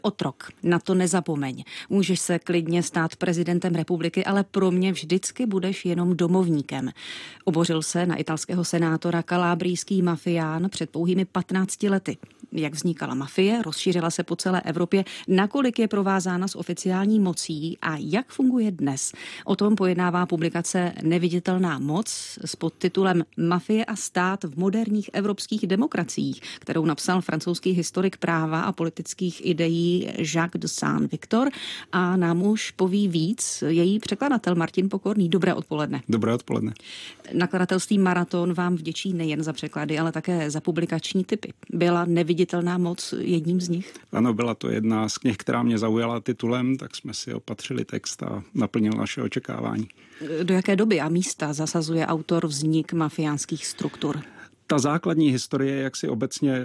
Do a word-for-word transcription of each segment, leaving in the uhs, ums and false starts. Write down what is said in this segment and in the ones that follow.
Otrok, na to nezapomeň. Můžeš se klidně stát prezidentem republiky, ale pro mě vždycky budeš jenom domovníkem. Obořil se na italského senátora kalábrijský mafián před pouhými patnácti lety. Jak vznikala mafie, rozšířila se po celé Evropě, nakolik je provázána s oficiální mocí a jak funguje dnes. O tom pojednává publikace Neviditelná moc s podtitulem Mafie a stát v moderních evropských demokraciích, kterou napsal francouzský historik práva a politických ideí Jacques de Saint-Victor a nám už poví víc její překladatel Martin Pokorný. Dobré odpoledne. Dobré odpoledne. Nakladatelství Maraton vám vděčí nejen za překlady, ale také za publikační typy. Byla Neviditelná moc jedním z nich? Ano, byla to jedna z knih, která mě zaujala titulem, tak jsme si opatřili text a naplnil naše očekávání. Do jaké doby a místa zasazuje autor vznik mafiánských struktur? Ta základní historie, jak si obecně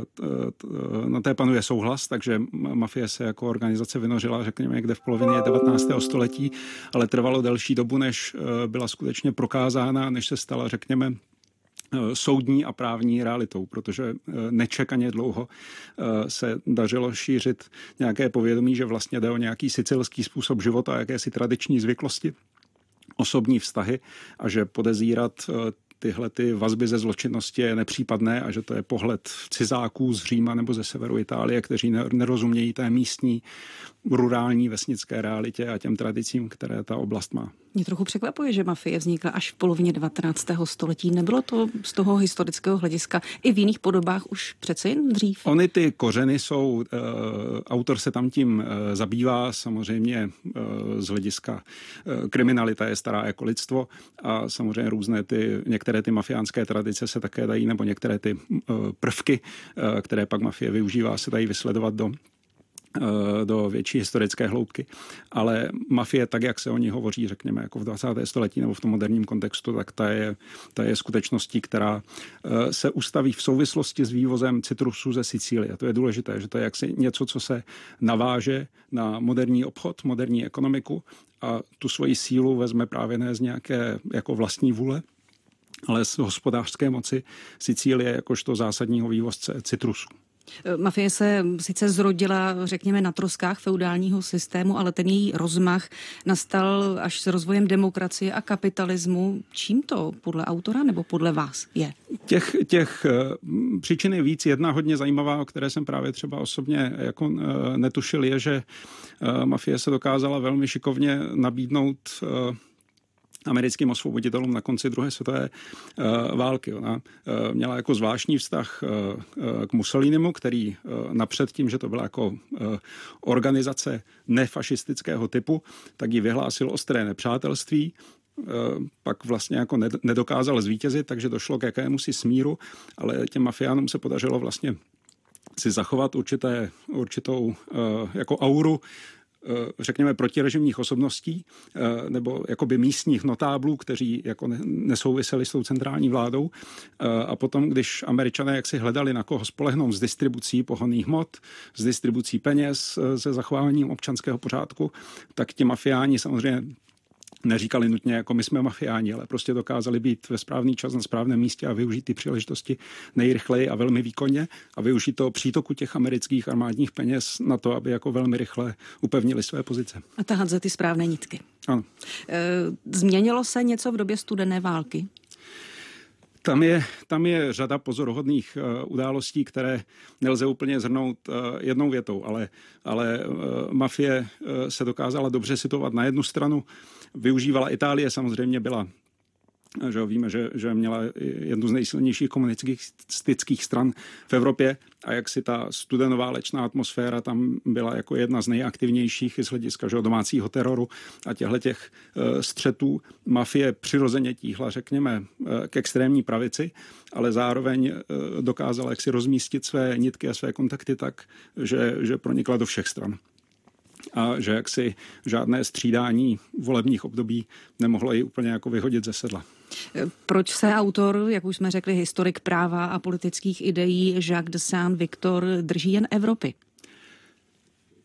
na té panuje souhlas, takže mafie se jako organizace vynořila, řekněme, někde v polovině devatenáctého století, ale trvalo delší dobu, než byla skutečně prokázána, než se stala, řekněme, soudní a právní realitou, protože nečekaně dlouho se dařilo šířit nějaké povědomí, že vlastně jde o nějaký sicilský způsob života, jakési tradiční zvyklosti, osobní vztahy a že podezírat tyhle ty vazby ze zločinnosti je nepřípadné a že to je pohled cizáků z Říma nebo ze severu Itálie, kteří nerozumějí té místní rurální vesnické realitě a těm tradicím, které ta oblast má. Mě trochu překvapuje, že mafie vznikla až v polovině devatenáctého století. Nebylo to z toho historického hlediska i v jiných podobách už přece jen dřív? Ony ty kořeny jsou, e, autor se tam tím e, zabývá, samozřejmě e, z hlediska e, kriminalita je stará jako lidstvo a samozřejmě různé ty, některé ty mafiánské tradice se také dají, nebo některé ty e, prvky, e, které pak mafie využívá, se dají vysledovat do do větší historické hloubky. Ale mafie, tak jak se o ní hovoří, řekněme, jako v dvacátém století nebo v tom moderním kontextu, tak ta je, ta je skutečností, která se ustaví v souvislosti s vývozem citrusů ze Sicílie. To je důležité, že to je jaksi něco, co se naváže na moderní obchod, moderní ekonomiku a tu svoji sílu vezme právě ne z nějaké jako vlastní vůle, ale z hospodářské moci Sicílie jakožto zásadního vývozce citrusů. Mafie se sice zrodila, řekněme, na troskách feudálního systému, ale ten její rozmach nastal až s rozvojem demokracie a kapitalismu. Čím to podle autora nebo podle vás je? Těch, těch příčin je víc. Jedna hodně zajímavá, o které jsem právě třeba osobně jako netušil, je, že mafie se dokázala velmi šikovně nabídnout americkým osvoboditelům na konci druhé světové uh, války. Ona uh, měla jako zvláštní vztah uh, uh, k Mussolinimu, který uh, napřed tím, že to byla jako uh, organizace nefašistického typu, tak ji vyhlásil ostré nepřátelství. Uh, pak vlastně jako nedokázal zvítězit, takže došlo k jakémusi smíru, ale těm mafiánům se podařilo vlastně si zachovat určité, určitou uh, jako auru, řekněme, protirežimních osobností nebo jakoby místních notáblů, kteří jako nesouviseli s tou centrální vládou. A potom, když Američané jaksi hledali, na koho spolehnout s distribucí pohonných hmot, s distribucí peněz, se zachováváním občanského pořádku, tak ti mafiáni samozřejmě neříkali nutně, jako my jsme mafiáni, ale prostě dokázali být ve správný čas na správném místě a využít ty příležitosti nejrychleji a velmi výkonně a využít toho přítoku těch amerických armádních peněz na to, aby jako velmi rychle upevnili své pozice. A tahat za ty správné nitky. Ano. Změnilo se něco v době studené války? Tam je, tam je řada pozoruhodných uh, událostí, které nelze úplně zhrnout uh, jednou větou, ale, ale uh, mafie uh, se dokázala dobře situovat na jednu stranu. Využívala Itálie, samozřejmě byla, že víme, že, že měla jednu z nejsilnějších komunistických stran v Evropě a jak si ta studenoválečná atmosféra tam byla jako jedna z nejaktivnějších z hlediska že, domácího teroru a těchto těch e, střetů. Mafie přirozeně tíhla, řekněme, e, k extrémní pravici, ale zároveň e, dokázala jaksi rozmístit své nitky a své kontakty tak, že, že pronikla do všech stran. A že jaksi žádné střídání volebních období nemohlo ji úplně jako vyhodit ze sedla. Proč se autor, jak už jsme řekli, historik práva a politických ideí Jacques de Saint-Victor drží jen Evropy?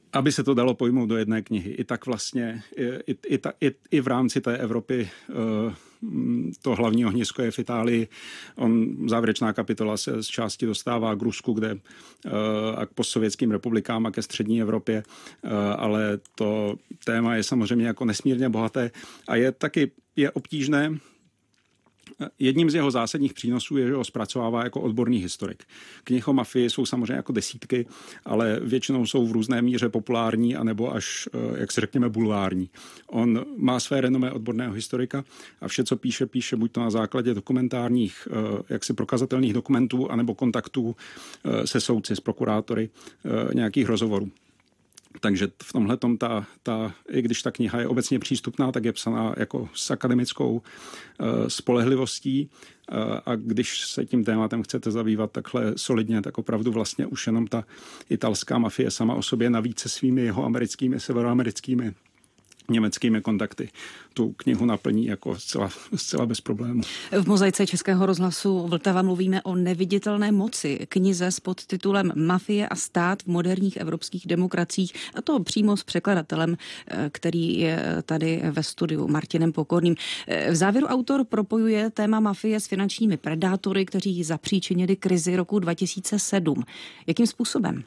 aby se to dalo pojmout do jedné knihy. I tak vlastně, i, i, i, i v rámci té Evropy to hlavní ohnisko je v Itálii. On, závěrečná kapitola se z části dostává k Rusku, kde a k postsovětským republikám a ke střední Evropě, ale to téma je samozřejmě jako nesmírně bohaté a je taky je obtížné. Jedním z jeho zásadních přínosů je, že ho zpracovává jako odborný historik. Knih o mafii jsou samozřejmě jako desítky, ale většinou jsou v různé míře populární anebo až, jak se řekněme, bulvární. On má své renomé odborného historika a vše, co píše, píše buď to na základě dokumentárních, jaksi prokazatelných dokumentů, anebo kontaktů se soudci, s prokurátory, nějakých rozhovorů. Takže v tomhletom ta, ta, i když ta kniha je obecně přístupná, tak je psaná jako s akademickou uh, spolehlivostí uh, a když se tím tématem chcete zabývat takhle solidně, tak opravdu vlastně už jenom ta italská mafie sama o sobě navíc se svými jeho americkými, severoamerickými, německými kontakty tu knihu naplní jako zcela, zcela bez problémů. V mozaice Českého rozhlasu Vltava mluvíme o neviditelné moci, knize s podtitulem Mafie a stát v moderních evropských demokraciích, a to přímo s překladatelem, který je tady ve studiu, Martinem Pokorným. V závěru autor propojuje téma mafie s finančními predátory, kteří zapříčinili krizi roku dva tisíce sedm. Jakým způsobem?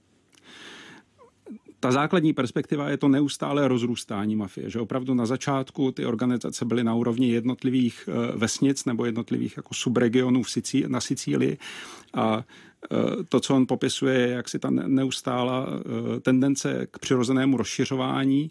Ta základní perspektiva je to neustálé rozrůstání mafie, že opravdu na začátku ty organizace byly na úrovni jednotlivých vesnic nebo jednotlivých jako subregionů v Sicí- na Sicílii a to, co on popisuje, je jaksi ta neustálá tendence k přirozenému rozšiřování.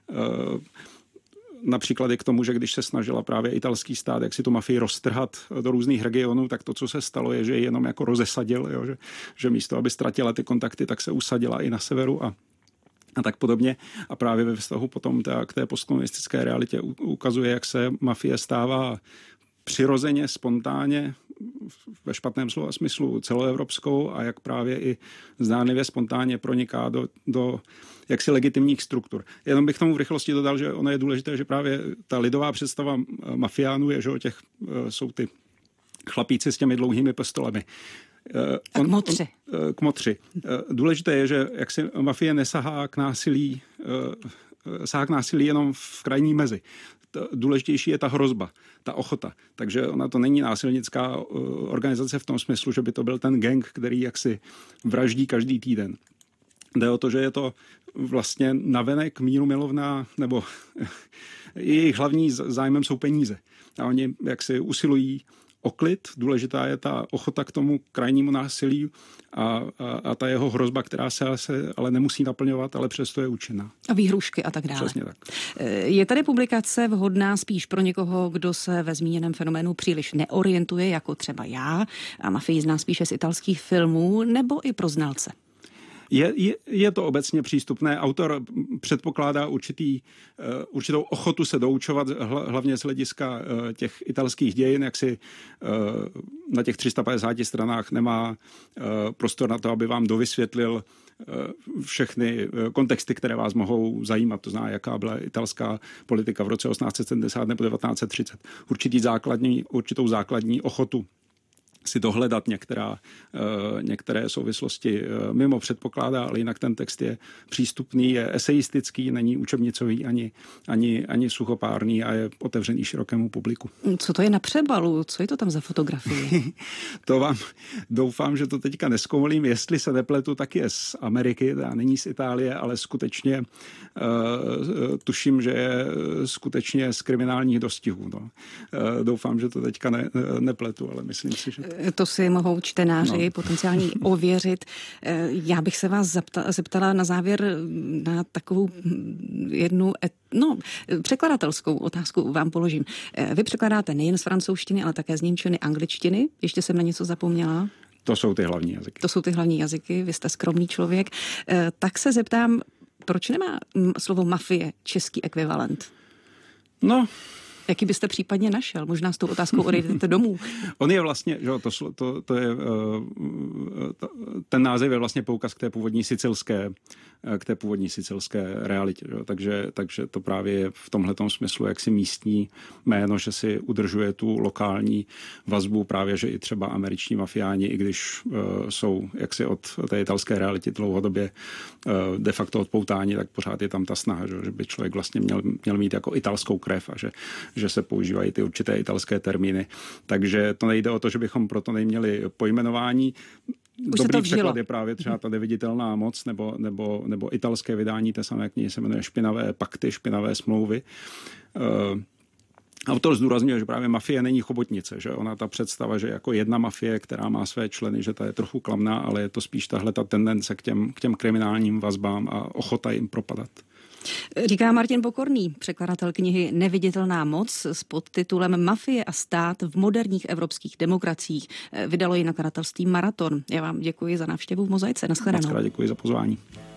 Například i k tomu, že když se snažila právě italský stát, jak si tu mafii roztrhat do různých regionů, tak to, co se stalo, je, že ji jenom jako rozesadil, jo? Že, že místo, aby ztratila ty kontakty, tak se usadila i na severu a a tak podobně. A právě ve vztahu potom k té postkomunistické realitě ukazuje, jak se mafie stává přirozeně, spontánně, ve špatném slova smyslu celoevropskou a jak právě i zdánlivě spontánně proniká do, do jaksi legitimních struktur. Jenom bych tomu v rychlosti dodal, že ono je důležité, že právě ta lidová představa mafiánů je, že o těch jsou ty chlapíci s těmi dlouhými pistolemi. A k motři. On, k motři. Důležité je, že jak si mafie nesahá k násilí, sahá k násilí jenom v krajní mezi. Důležitější je ta hrozba, ta ochota. Takže ona to není násilnická organizace v tom smyslu, že by to byl ten gang, který jaksi vraždí každý týden. Jde o to, že je to vlastně navenek mírumilovná, nebo jejich hlavní zájmem jsou peníze. A oni jaksi usilují o klid, důležitá je ta ochota k tomu krajnímu násilí a, a, a ta jeho hrozba, která se ale, se ale nemusí naplňovat, ale přesto je účinná. A výhrušky a tak dále. Přesně tak. Je tady publikace vhodná spíš pro někoho, kdo se ve zmíněném fenoménu příliš neorientuje, jako třeba já, a mafii zná spíše z italských filmů, nebo i pro znalce? Je, je, je to obecně přístupné. Autor předpokládá určitý, uh, určitou ochotu se doučovat, hla, hlavně z hlediska uh, těch italských dějin, jak si uh, na těch tři sta padesáti stranách nemá uh, prostor na to, aby vám dovysvětlil uh, všechny uh, kontexty, které vás mohou zajímat. To znamená, jaká byla italská politika v roce osmnáct set sedmdesát nebo devatenáct set třicet. Určitý základní, určitou základní ochotu si dohledat některá, některé souvislosti mimo předpokládá, ale jinak ten text je přístupný, je eseistický, není učebnicový ani, ani, ani suchopárný a je otevřený širokému publiku. Co to je na přebalu? Co je to tam za fotografii? To vám doufám, že to teďka nezkoumolím, jestli se nepletu, tak je z Ameriky, teda není z Itálie, ale skutečně uh, tuším, že je skutečně z kriminálních dostihů. No. Uh, doufám, že to teďka ne, nepletu, ale myslím si, že to... To si mohou čtenáři no. potenciální ověřit. Já bych se vás zeptala, zeptala na závěr na takovou jednu et, no, překladatelskou otázku vám položím. Vy překládáte nejen z francouzštiny, ale také z němčiny, angličtiny. Ještě jsem na něco zapomněla. To jsou ty hlavní jazyky. To jsou ty hlavní jazyky, vy jste skromný člověk. Tak se zeptám, proč nemá slovo mafie český ekvivalent? No, Jaký byste případně našel? Možná s tou otázkou odejdete domů. On je vlastně, že to, to, to je, to, ten název je vlastně poukaz k té původní sicilské, k té původní sicilské realitě. Že? Takže, takže to právě je v tomhletom smyslu jaksi místní jméno, že si udržuje tu lokální vazbu právě, že i třeba američní mafiáni, i když uh, jsou jaksi od té italské reality dlouhodobě uh, de facto odpoutáni, tak pořád je tam ta snaha, že, že by člověk vlastně měl, měl mít jako italskou krev a že, že se používají ty určité italské termíny. Takže to nejde o to, že bychom proto neměli pojmenování. Už Dobrý překlad je právě třeba ta neviditelná moc nebo, nebo, nebo italské vydání té samé knihy se jmenuje Špinavé pakty, špinavé smlouvy. Uh, Autor zdůrazňuje, že právě mafie není chobotnice, že ona ta představa, že jako jedna mafie, která má své členy, že ta je trochu klamná, ale je to spíš tahle ta tendence k těm, k těm kriminálním vazbám a ochota jim propadat. Říká Martin Pokorný, překladatel knihy Neviditelná moc s podtitulem Mafie a stát v moderních evropských demokraciích. Vydalo ji nakladatelství Maraton. Já vám děkuji za návštěvu v Mozaice. Naschledanou. Děkuji za pozvání.